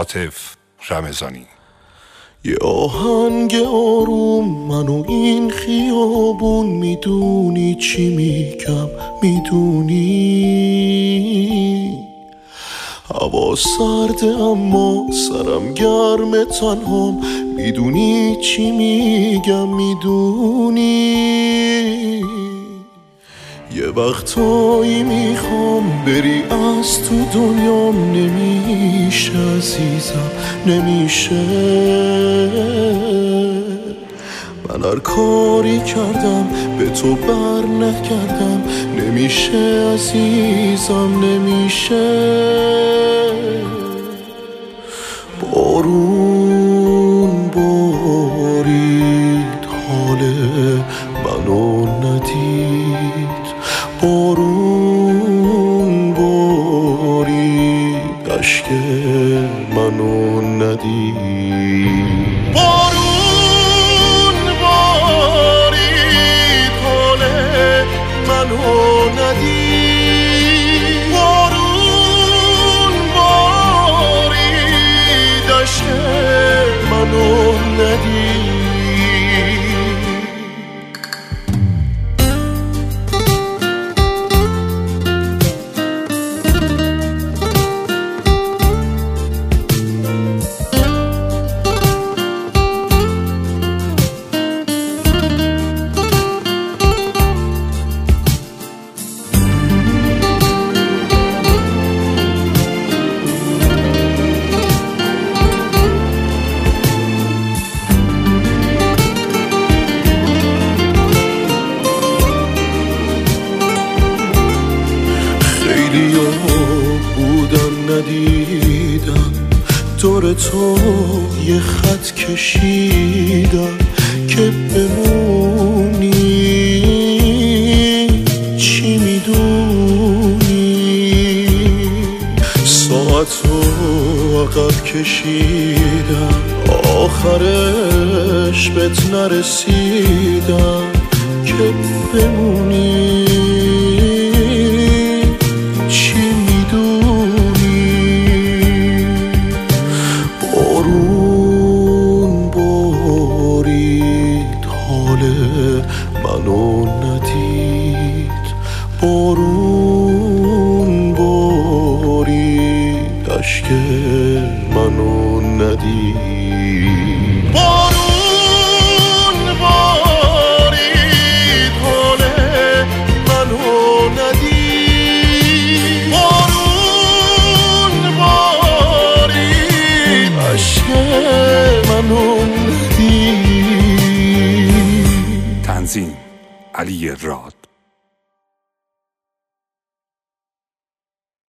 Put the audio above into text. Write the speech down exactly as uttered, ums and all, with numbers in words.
عاطف رمضانی. یه آهنگ آروم منو این خیابون، میدونی چی میگم میدونی؟ هوا سرده اما سرم گرم تنهام، میدونی چی میگم میدونی؟ یه وقتایی میخوام بری از تو دنیام، نمیشه عزیزم نمیشه. من هر کاری کردم به تو بر نکردم، نمیشه عزیزم نمیشه. بارون بارید حال منو ندید، بارون بارید اشک منو ندید. بارون بارید حال منو ندید، بارون بارید اشک منو ندید. خیلیا بودن ندیدن، دور تو یه خط کشیدن که بمونی. چی میدونی؟ ساعتو عقب کشیدن، آخرش بهت نرسیدن که بمونی. منو ندید، بارون بارید اشک منو ندید. بارون بارید حال منو ندید، بارون بارید اشک منو ندید. تنظیم علی راد.